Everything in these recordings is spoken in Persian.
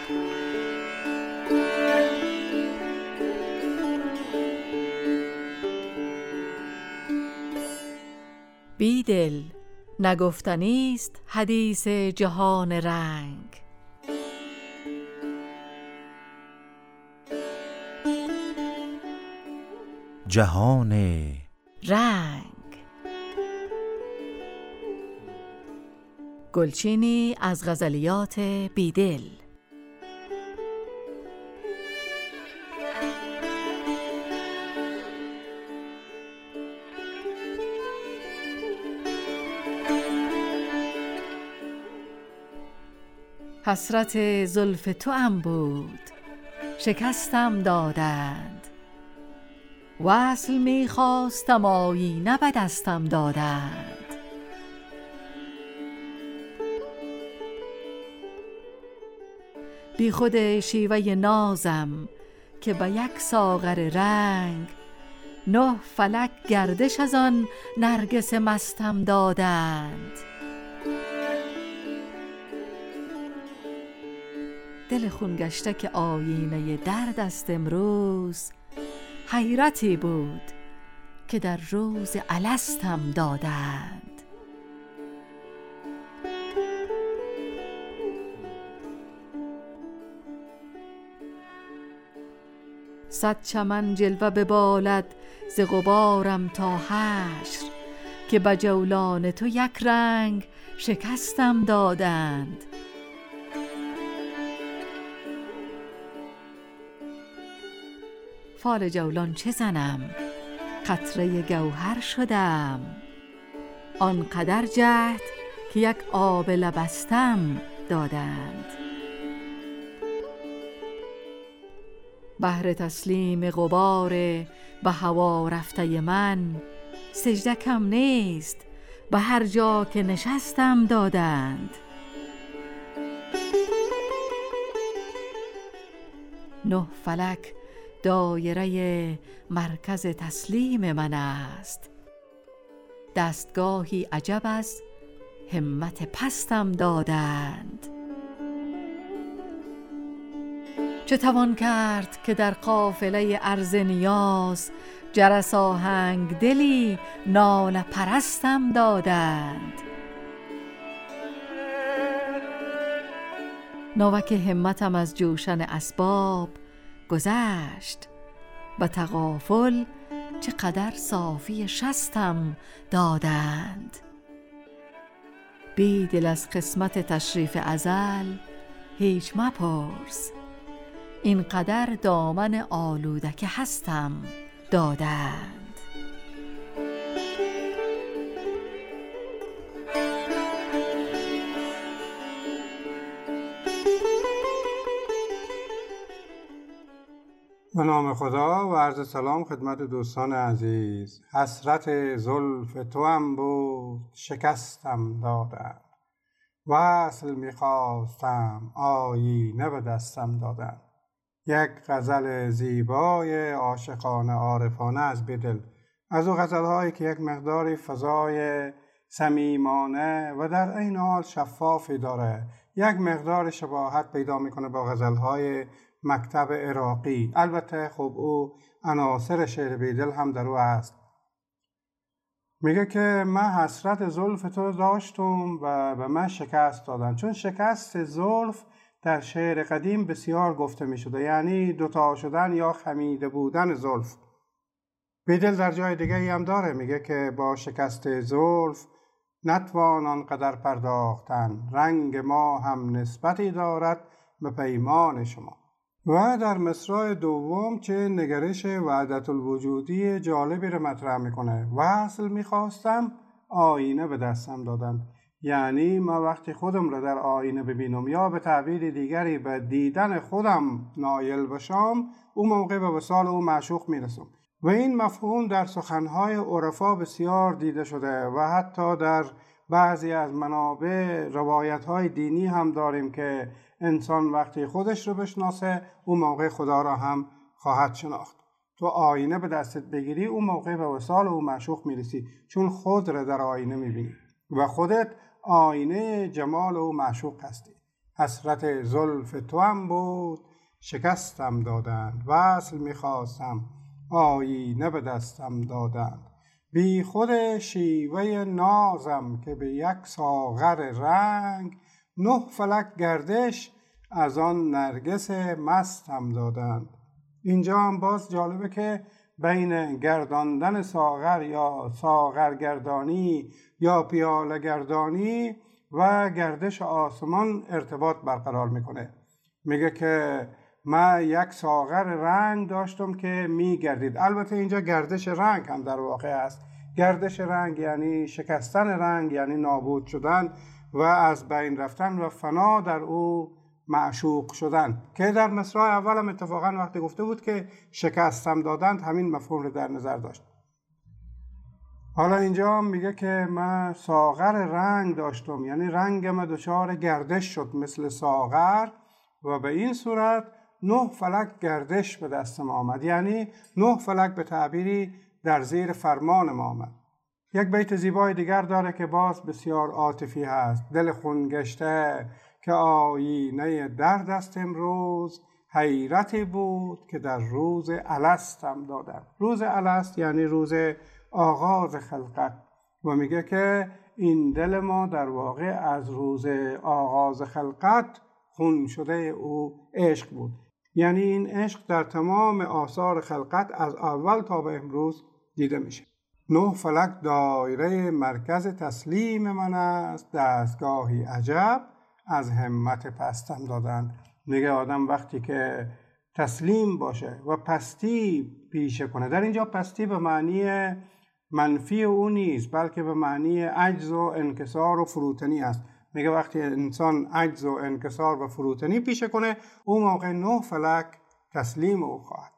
بیدل نگفتنیست حدیث جهان رنگ. جهان رنگ. گلچینی از غزلیات بیدل. حسرت زلف توام بود شکستم دادند، وصل می‌خواستم آیینه به دستم دادند. بی خود شیوه نازم که به یک ساغر رنگ، 9 فلک گردش از آن نرگس مستم دادند. دل خون گشته که آیینه درد است امروز، حیرتی بود که در روز الستم دادند. صد چمن جلوه ببالد ز غبارم تا حشر، که به جولان تو یک رنگ شکستم دادند. فال جولان چه زنم قطره گوهر شدم، آنقدر جهد که یک آبله بستم دادند. بهر تسلیم غبار به هوا رفته من، سجده کم نیست به هر جا که نشستم دادند. 9 فلک دایره مرکز تسلیم من است، دستگاهی عجب از همت پستم دادند. چه توان کرد که در قافله عرض نیاز، جرس آهنگ دلی ناله پرستم دادند. ناوک همتم از جوشن اسباب گذشت، به تغافل چقدر صافی شستم دادند. بیدل از قسمت تشریف ازل هیچ مپرس، اینقدر دامن آلوده که هستم دادند. به نام خدا و عرض سلام خدمت دوستان عزیز. حسرت زلف توام بود شکستم دادند، وصل می‌خواستم آیینه به دستم دادند. یک غزل زیبای عاشقانه عارفانه از بیدل، از او غزل‌هایی که یک مقداری فضای صمیمانه و در عین حال شفافی داره، یک مقدار شباهت پیدا میکنه با غزل‌های مکتب عراقی. البته خب او عناصر شعر بیدل هم در او هست. میگه که من حسرت زلف تو داشتم و به من شکست دادن. چون شکست زلف در شعر قدیم بسیار گفته می شده، یعنی دوتا شدن یا خمیده بودن زلف. بیدل در جای دیگه هم داره، میگه که با شکست زلف نتوان آنقدر پرداختن، رنگ ما هم نسبتی دارد به پیمان شما. و در مصرع دوم چه نگرش وحدت الوجودی جالبی رو مطرح میکنه. وصل میخواستم آینه به دستم دادن، یعنی ما وقتی خودم رو در آینه ببینم یا به تعبیر دیگری به دیدن خودم نایل بشم، اون موقع به وصال او معشوق میرسم. و این مفهوم در سخنهای عرفا بسیار دیده شده و حتی در بعضی از منابع روایت‌های دینی هم داریم که انسان وقتی خودش رو بشناسه اون موقع خدا را هم خواهد شناخت. تو آینه به دستت بگیری اون موقع به وصال او معشوق میرسی، چون خود را در آینه میبینی و خودت آینه جمال او معشوق هستی. حسرت زلف توام بود شکستم دادند. وصل میخواستم آیینه به دستم دادند. بی خود شیوه نازم که به یک ساغر رنگ 9 فلک گردش از آن نرگس مستم دادند. اینجا هم باز جالبه که بین گرداندن ساغر یا ساغرگردانی یا پیاله گردانی و گردش آسمان ارتباط برقرار میکنه. میگه که من یک ساغر رنگ داشتم که میگردید. البته اینجا گردش رنگ هم در واقع است. گردش رنگ یعنی شکستن رنگ، یعنی نابود شدن و از بین رفتن و فنا در او معشوق شدن، که در مصرع اول هم اتفاقا وقتی گفته بود که شکستم دادند همین مفهوم رو در نظر داشت. حالا اینجا هم میگه که من ساغر رنگ داشتم، یعنی رنگم دچار گردش شد مثل ساغر و به این صورت 9 فلک گردش به دستم آمد، یعنی 9 فلک به تعبیری در زیر فرمان ما آمد. یک بیت زیبای دیگر داره که باز بسیار عاطفی هست. دل خون گشته که آیینه درد است امروز، حیرتی بود که در روز الستم دادند. روز الست یعنی روز آغاز خلقت و میگه که این دل ما در واقع از روز آغاز خلقت خون شده او عشق بود. یعنی این عشق در تمام آثار خلقت از اول تا به امروز دیده میشه. 9 فلک دایره مرکز تسلیم من است، دستگاهی عجب از همت پستم دادند. میگه آدم وقتی که تسلیم باشه و پستی پیشه کنه، در اینجا پستی به معنی منفی او نیست بلکه به معنی عجز و انکسار و فروتنی است. میگه وقتی انسان عجز و انکسار و فروتنی پیشه کنه، اون موقع 9 فلک تسلیم او خواهد.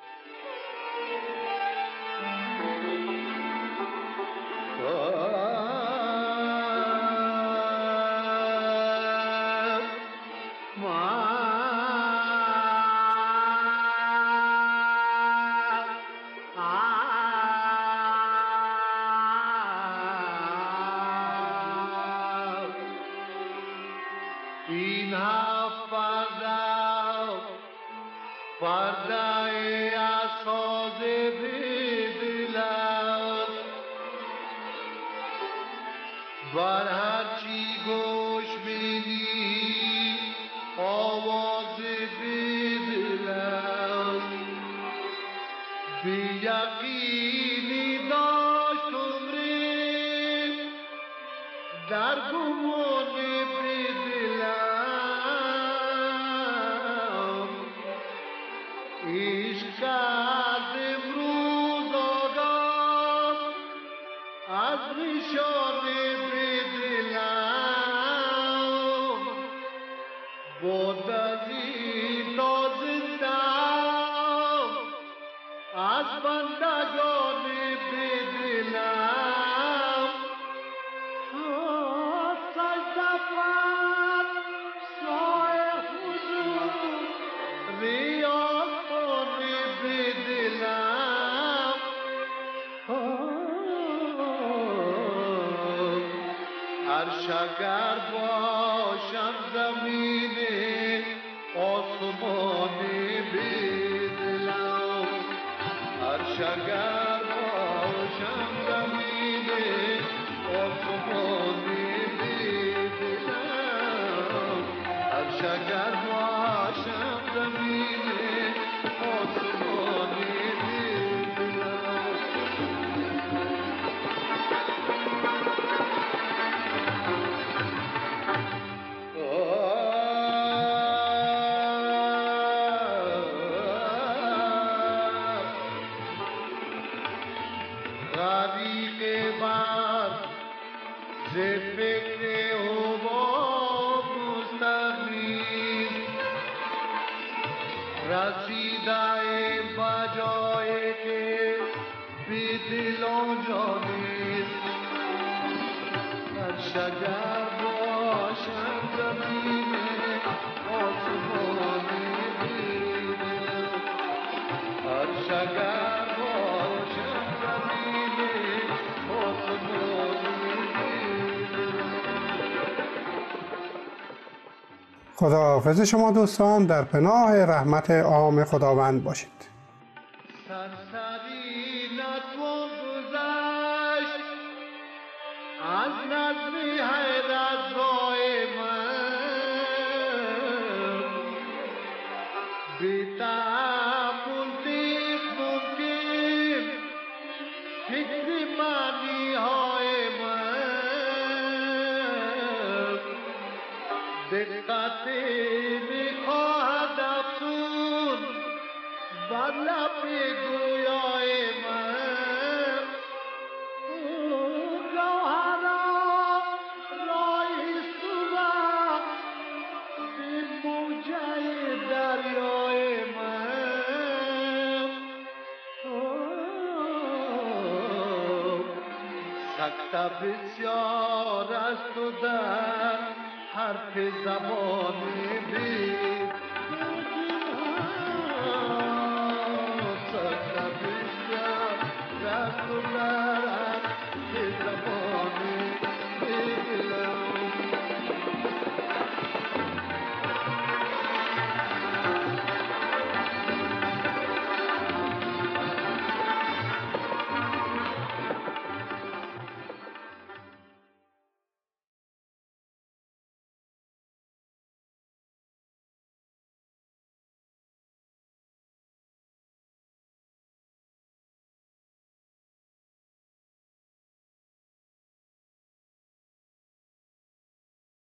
بر هرچی گوش میدی آواز بدلم، بی یقینی داشت عمری در گمان بدلم، عشق کرد امروز آدم از نشان بود از این نازندم از بندگان بدلم، سجدفت سای حضور ریاض کن بدلم، عرش اگر باشم زمین آسمان بدلم، عرش اگر باشم زمین آسمان بدلم، عرش اگر باشم زمین آسمان رسیده بجایی که بی دل آنجانیست، هر شگر باشم زمین آسمان دیدم، هر شگر باشم زمین آسمان دیدم. خداحافظ شما دوستان، در پناه رحمت عام خداوند باشید. سرسری نتوان گذشت از نظمی حیرت‌های من، بی تأمل نیست ممکن فکر معنی‌های من، دقتی می‌خواهد افزون بر لب گویای من، گوهرا رایست و به موجه دریای من، سکته بسیار است و در حرف زبان بی